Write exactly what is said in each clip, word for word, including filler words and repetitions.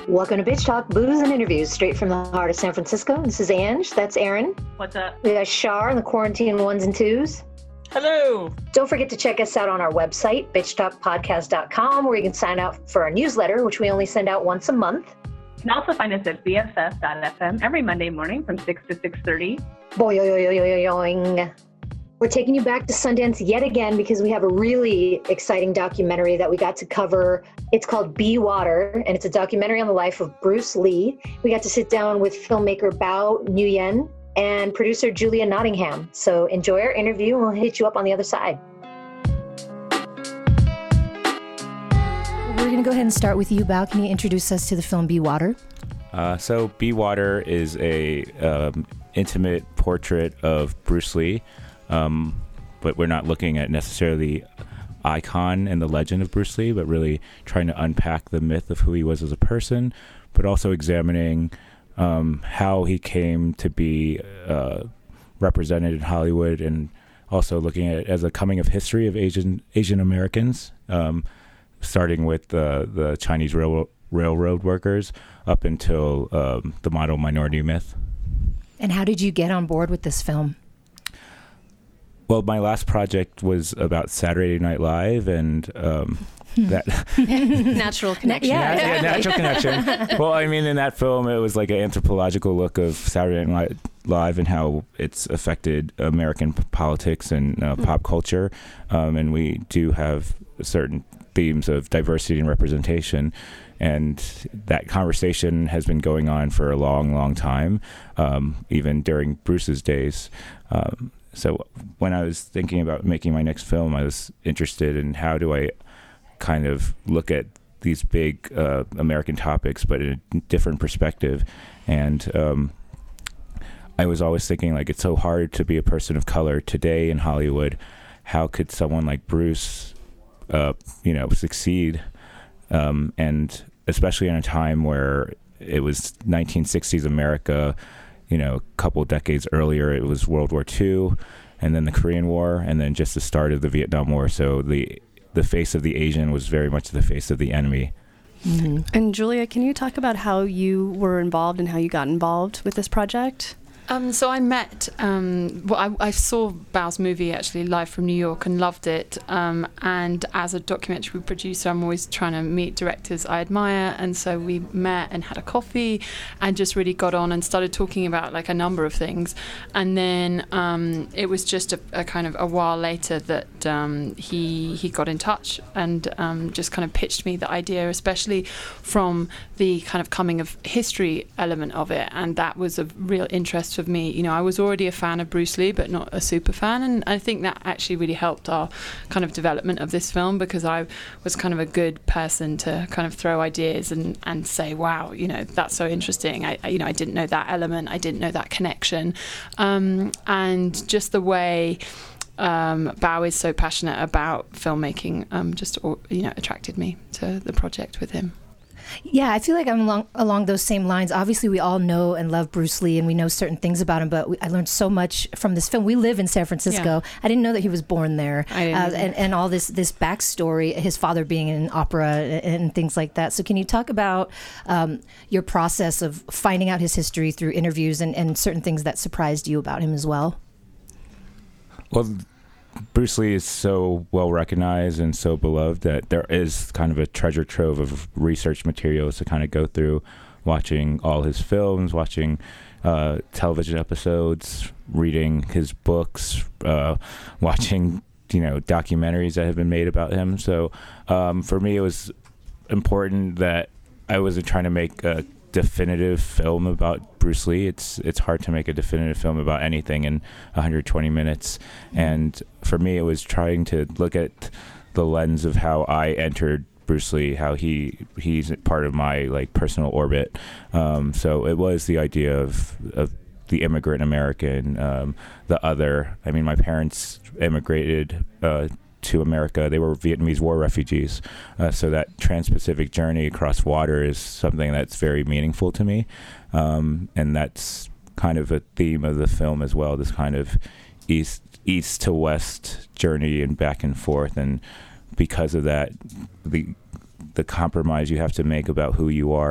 Welcome to Bitch Talk, booze and interviews straight from the heart of San Francisco. This is Ange. That's Aaron. What's up? We got Shar in the quarantine ones and twos. Hello. Don't forget to check us out on our website, bitch talk podcast dot com, where you can sign up for our newsletter, which we only send out once a month. You can also find us at B F F dot F M every Monday morning from six to six thirty. Boing. We're taking you back to Sundance yet again because we have a really exciting documentary that we got to cover. It's called Be Water, and it's a documentary on the life of Bruce Lee. We got to sit down with filmmaker Bao Nguyen and producer Julia Nottingham. So enjoy our interview, and we'll hit you up on the other side. We're going to go ahead and start with you, Bao. Can you introduce us to the film Be Water? Uh, so Be Water is a um, intimate portrait of Bruce Lee. Um, but we're not looking at necessarily icon and the legend of Bruce Lee, but really trying to unpack the myth of who he was as a person, but also examining um, how he came to be uh, represented in Hollywood, and also looking at it as a coming of history of Asian Asian Americans, um, starting with uh, the Chinese railroad railroad workers up until um, the model minority myth. And how did you get on board with this film? Well, my last project was about Saturday Night Live, and um, that natural connection. Yeah, yeah, natural connection. Well, I mean, in that film, it was like an anthropological look of Saturday Night Live and how it's affected American p- politics and uh, pop culture. Um, and we do have certain themes of diversity and representation. And that conversation has been going on for a long, long time, um, even during Bruce's days. Um, So when I was thinking about making my next film, I was interested in how do I kind of look at these big uh, American topics, but in a different perspective. And um, I was always thinking, like, it's so hard to be a person of color today in Hollywood. How could someone like Bruce, uh, you know, succeed? Um, and especially in a time where it was nineteen sixties America. You know, a couple decades earlier, it was World War Two, and then the Korean War, and then just the start of the Vietnam War. So the the face of the Asian was very much the face of the enemy. Mm-hmm. And Julia, can you talk about how you were involved and how you got involved with this project? Um, so I met, um, well, I, I saw Bao's movie actually live from New York and loved it. Um, and as a documentary producer, I'm always trying to meet directors I admire. And so we met and had a coffee and just really got on and started talking about like a number of things. And then um, it was just a, a kind of a while later that um, he he got in touch and um, just kind of pitched me the idea, especially from the kind of coming of history element of it. And that was of real interest of me. You know, I was already a fan of Bruce Lee, but not a super fan, and I think that actually really helped our kind of development of this film, because I was kind of a good person to kind of throw ideas and and say, wow, you know, that's so interesting. I, you know, I didn't know that element, I didn't know that connection, um, and just the way um, Bao is so passionate about filmmaking, um, just you know, attracted me to the project with him. Yeah, I feel like I'm along along those same lines. Obviously, we all know and love Bruce Lee, and we know certain things about him, but we, I learned so much from this film. We live in San Francisco. Yeah. I didn't know that he was born there. I didn't uh, and, and all this, this backstory, his father being in opera and, and things like that. So can you talk about um, your process of finding out his history through interviews and, and certain things that surprised you about him as well? Well, Bruce Lee is so well recognized and so beloved that there is kind of a treasure trove of research materials to kind of go through, watching all his films, watching uh, television episodes, reading his books, uh, watching, you know, documentaries that have been made about him. So um, for me, it was important that I wasn't trying to make a definitive film about Bruce Lee. It's it's hard to make a definitive film about anything in one hundred twenty minutes. And for me, it was trying to look at the lens of how I entered Bruce Lee, how he he's part of my like personal orbit. Um, so it was the idea of of the immigrant American, um, the other. I mean, my parents immigrated uh, to America. They were Vietnamese war refugees. Uh, so that trans-Pacific journey across water is something that's very meaningful to me. Um, and that's kind of a theme of the film as well, this kind of east east to west journey and back and forth. And because of that, the the compromise you have to make about who you are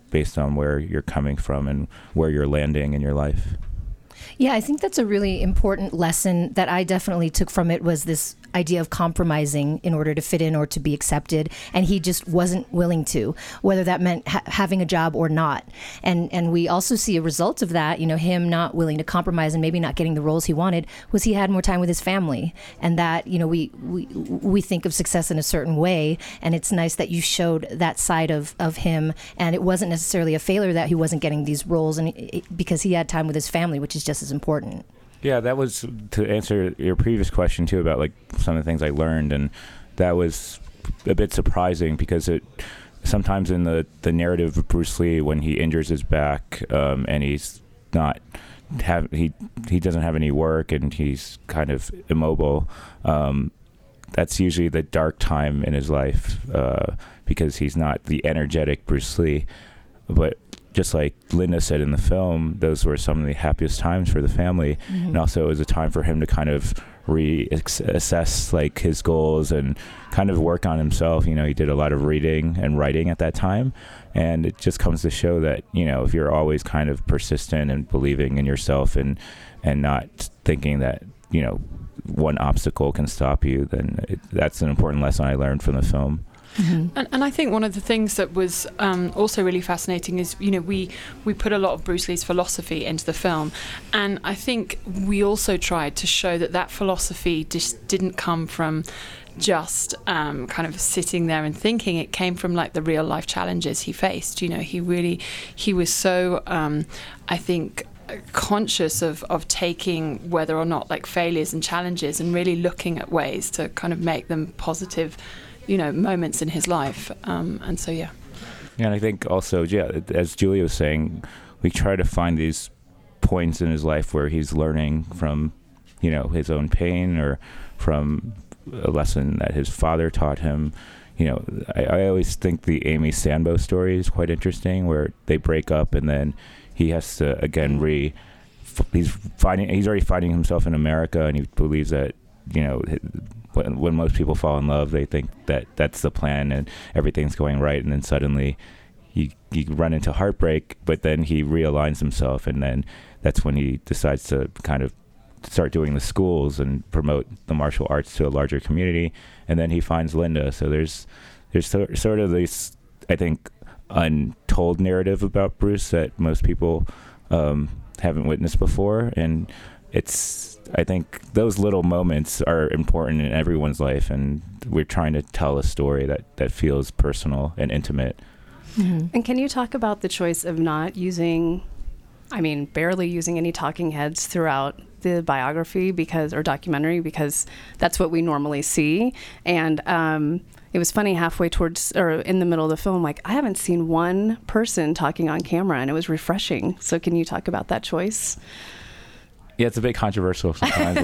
based on where you're coming from and where you're landing in your life. Yeah, I think that's a really important lesson that I definitely took from it, was this idea of compromising in order to fit in or to be accepted. And he just wasn't willing to, whether that meant ha- having a job or not. And and we also see a result of that, you know, him not willing to compromise and maybe not getting the roles he wanted, was he had more time with his family. And that, you know, we we, we think of success in a certain way. And it's nice that you showed that side of, of him. And it wasn't necessarily a failure that he wasn't getting these roles, and it, because he had time with his family, which is just as important. Yeah, that was to answer your previous question too about like some of the things I learned, and that was a bit surprising because it sometimes in the, the narrative of Bruce Lee, when he injures his back um, and he's not have he he doesn't have any work and he's kind of immobile, um, that's usually the dark time in his life uh, because he's not the energetic Bruce Lee. But just like Linda said in the film, those were some of the happiest times for the family. Mm-hmm. And also it was a time for him to kind of reassess like his goals and kind of work on himself. You know, he did a lot of reading and writing at that time. And it just comes to show that, you know, if you're always kind of persistent and believing in yourself and, and not thinking that, you know, one obstacle can stop you, then it, that's an important lesson I learned from the film. Mm-hmm. And, and I think one of the things that was um, also really fascinating is, you know, we, we put a lot of Bruce Lee's philosophy into the film. And I think we also tried to show that that philosophy just didn't come from just um, kind of sitting there and thinking. It came from like the real life challenges he faced. You know, he really, he was so, um, I think, conscious of, of taking whether or not like failures and challenges and really looking at ways to kind of make them positive, you know, moments in his life. Um, and so, yeah. Yeah, and I think also, yeah, as Julia was saying, we try to find these points in his life where he's learning from, you know, his own pain or from a lesson that his father taught him. You know, I, I always think the Amy Sambo story is quite interesting, where they break up and then he has to, again, re, he's finding, he's already finding himself in America, and he believes that, you know, when, when most people fall in love, they think that that's the plan and everything's going right, and then suddenly you, you run into heartbreak, but then he realigns himself, and then that's when he decides to kind of start doing the schools and promote the martial arts to a larger community, and then he finds Linda. So there's there's so, sort of this, I think, untold narrative about Bruce that most people um, haven't witnessed before, and it's, I think those little moments are important in everyone's life, and we're trying to tell a story that, that feels personal and intimate. Mm-hmm. And can you talk about the choice of not using, I mean, barely using any talking heads throughout the biography because, or documentary, because that's what we normally see. And um, it was funny, halfway towards, or in the middle of the film, like, I haven't seen one person talking on camera, and it was refreshing. So can you talk about that choice? Yeah, it's a bit controversial sometimes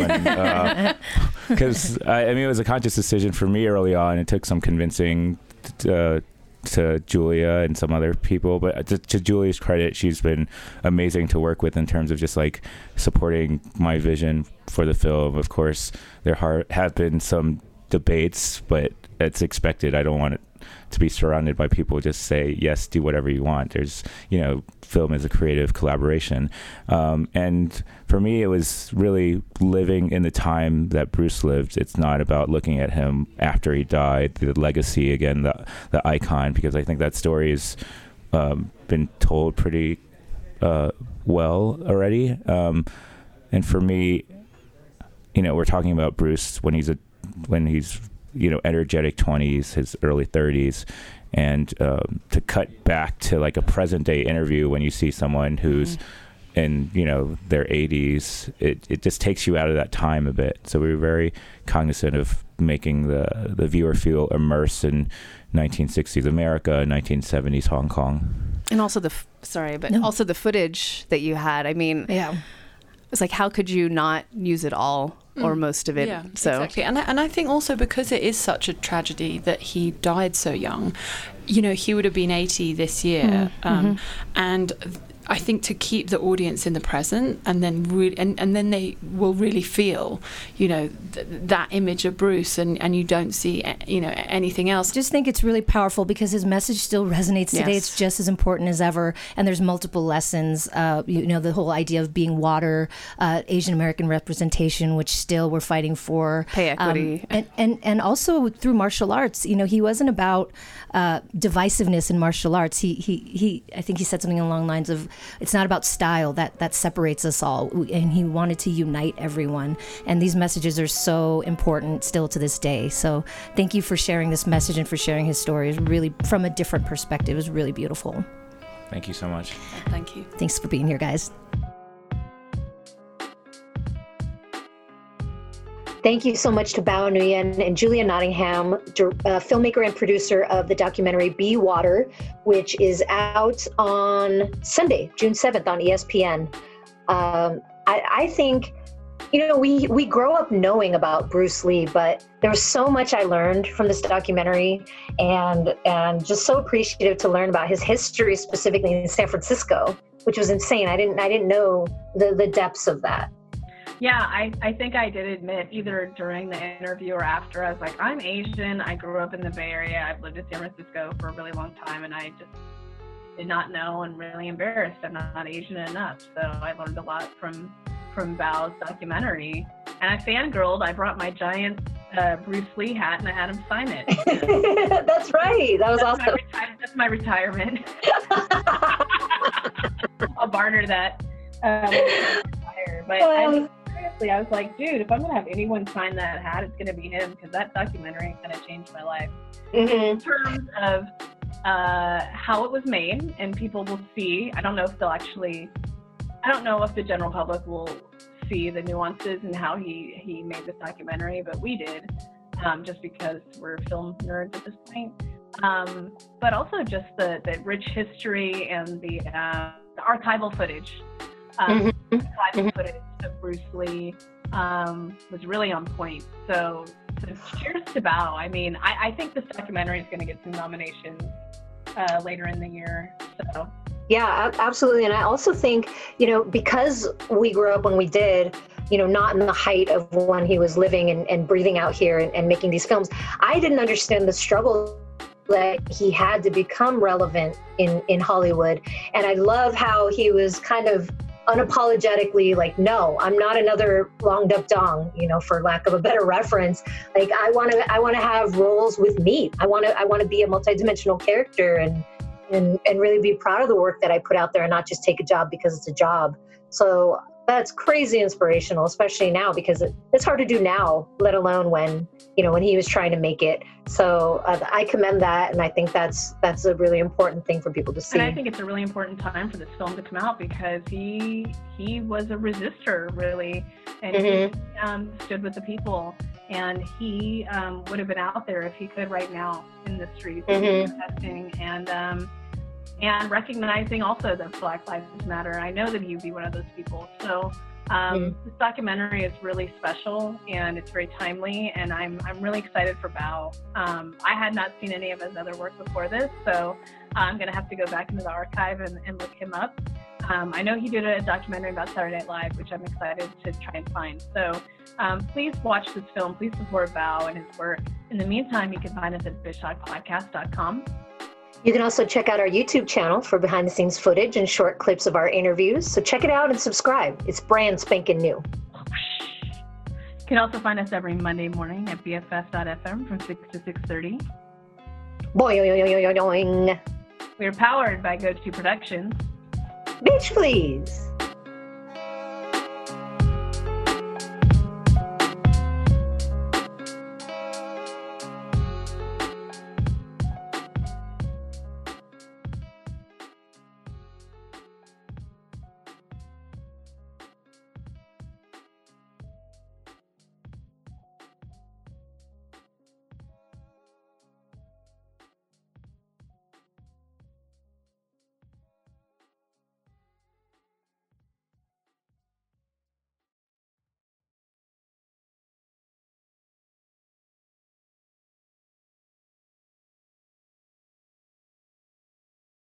because uh, I, I mean, it was a conscious decision for me early on. It took some convincing to, uh, to Julia and some other people, but to, to Julia's credit, she's been amazing to work with in terms of just like supporting my vision for the film. Of course, there har- have been some debates, but it's expected. I don't want it to be surrounded by people who just say, yes, do whatever you want. There's, you know, film is a creative collaboration. Um, and for me, it was really living in the time that Bruce lived. It's not about looking at him after he died, the legacy, again, the, the icon, because I think that story has um, been told pretty uh, well already. Um, and for me, you know, we're talking about Bruce when he's a, when he's, you know, energetic twenties, his early thirties, and um, to cut back to like a present day interview when you see someone who's mm-hmm. in, you know, their eighties, it, it just takes you out of that time a bit. So we were very cognizant of making the, the viewer feel immersed in nineteen sixties America, nineteen seventies Hong Kong. And also the, f- sorry, but no. also the footage that you had. I mean, yeah. It's like, how could you not use it all or mm. most of it? Yeah, so. Exactly. And I, and I think also because it is such a tragedy that he died so young, you know, he would have been eighty this year. Mm. Um, mm-hmm. And I think to keep the audience in the present, and then really, and, and then they will really feel, you know, th- that image of Bruce, and, and you don't see, you know, anything else. Just think it's really powerful because his message still resonates today. Yes. It's just as important as ever, and there's multiple lessons. Uh, you know, the whole idea of being water, uh, Asian American representation, which still we're fighting for, pay equity, um, and and and also through martial arts. You know, he wasn't about uh, divisiveness in martial arts. He he he. I think he said something along the lines of, it's not about style that that separates us all, and he wanted to unite everyone, and these messages are so important still to this day. So thank you for sharing this message and for sharing his story. It's really from a different perspective. It was really beautiful. Thank you so much. Thank you. Thanks for being here, guys. Thank you so much to Bao Nguyen and Julia Nottingham, uh, filmmaker and producer of the documentary Be Water, which is out on Sunday, June seventh on E S P N. Um, I, I think, you know, we, we grow up knowing about Bruce Lee, but there was so much I learned from this documentary, and and just so appreciative to learn about his history, specifically in San Francisco, which was insane. I didn't I didn't know the, the depths of that. Yeah, I, I think I did admit either during the interview or after, I was like, I'm Asian. I grew up in the Bay Area. I've lived in San Francisco for a really long time, and I just did not know, and really embarrassed I'm not Asian enough. So I learned a lot from from Bao's documentary. And I fangirled. I brought my giant uh, Bruce Lee hat, and I had him sign it. That's right. That was that's awesome. My reti- that's my retirement. I'll barter that. Um, but I mean, seriously, I was like, dude, if I'm going to have anyone sign that hat, it's going to be him, because that documentary kind of changed my life. Mm-hmm. In terms of uh, how it was made, and people will see, I don't know if they'll actually, I don't know if the general public will see the nuances and how he, he made this documentary, but we did, um, just because we're film nerds at this point. Um, but also just the, the rich history and the, uh, the archival footage. Um, Mm-hmm. archival footage of Bruce Lee um, was really on point. So, so cheers to Bao. I mean, I, I think this documentary is going to get some nominations uh, later in the year. So. Yeah, absolutely. And I also think, you know, because we grew up when we did, you know, not in the height of when he was living and, and breathing out here and, and making these films, I didn't understand the struggle that he had to become relevant in, in Hollywood. And I love how he was kind of unapologetically like, no, I'm not another Long Duck Dong, you know, for lack of a better reference. Like, I want to, I want to have roles with meat. I want to, I want to be a multidimensional character, and, and, and really be proud of the work that I put out there, and not just take a job because it's a job. So that's crazy inspirational, especially now, because it, it's hard to do now, let alone when, you know, when he was trying to make it. So uh, I commend that, and I think that's that's a really important thing for people to see. And I think it's a really important time for this film to come out, because he he was a resistor, really, and Mm-hmm. he um, stood with the people, and he um, would have been out there if he could right now in the streets, Mm-hmm. protesting and um, and recognizing also that Black Lives Matter. I know that he'd be one of those people. So um, Mm-hmm. this documentary is really special, and it's very timely, and I'm I'm really excited for Bao. Um, I had not seen any of his other work before this, so I'm going to have to go back into the archive and, and look him up. Um, I know he did a documentary about Saturday Night Live, which I'm excited to try and find. So um, please watch this film. Please support Bao and his work. In the meantime, you can find us at fishhawk podcast dot com. You can also check out our YouTube channel for behind the scenes footage and short clips of our interviews. So check it out and subscribe. It's brand spanking new. You can also find us every Monday morning at B F F dot F M from six to six thirty. Boing. We're powered by Go To Productions. Bitch, please.